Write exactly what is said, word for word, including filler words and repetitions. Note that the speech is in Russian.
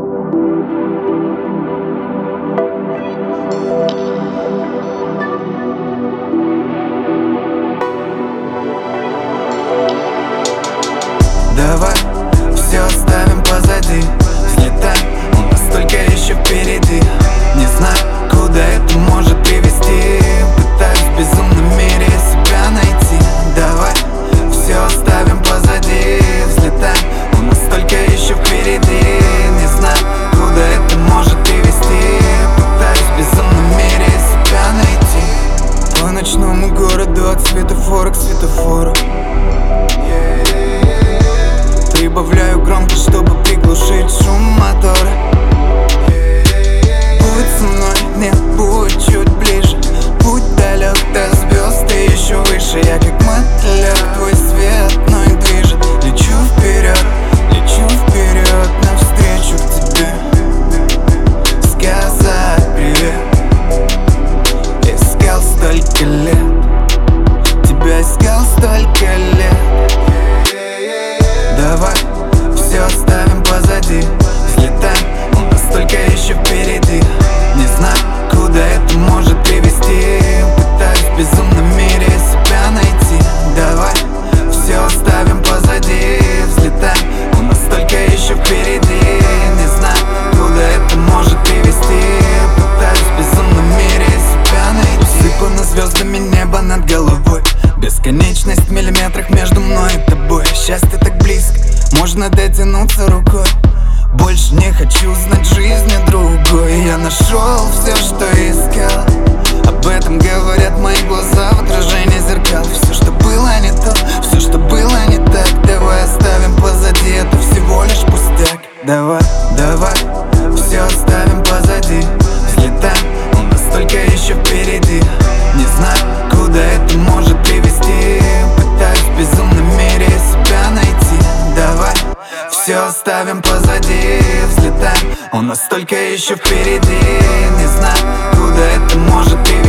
Давай все оставим позади, взлетай, он настолько еще впереди. Не знаю, куда это может привести, пытаюсь в безумном мире себя найти. Давай все оставим позади, взлетай, он настолько еще впереди. Не знаю, куда это может привести, пытаюсь в безумном мире себя найти. По ночному городу от светофора к светофору прибавляю громкость, чтобы приглушить шум мотора. Будь со мной, нет, будь чуть ближе. Путь далек до звезд и еще выше. Я как мотылек, твой свет мной движет. Лечу вперед, лечу вперед, навстречу к тебе. Сказать привет. Искал столько лет, тебя искал столько лет. Давай все оставим позади, взлетай, он настолько еще впереди. Не знаю, куда это может привести, пытаюсь в безумном мире себя найти. Давай все оставим позади, взлетай, он настолько еще впереди. Не знаю, куда это может привести, пытаюсь в безумном мире себя найти. Усыпано звездами небо над головой, бесконечность в миллиметрах между мной и тобой. Счастье так близко, можно дотянуться рукой. Больше не хочу знать жизни другой. Я нашел все, что искал, об этом говорят мои глаза в отражении зеркал. Все, что было не то, все, что было не так, давай оставим позади, это всего лишь пустяк. Давай, давай, все оставим позади, взлетай, он настолько еще впереди. Не знаю, куда это может привести, пытаюсь в безумном мире себя найти. Давай все оставим позади, взлетай, он настолько еще впереди. Не знаю, куда это может привести.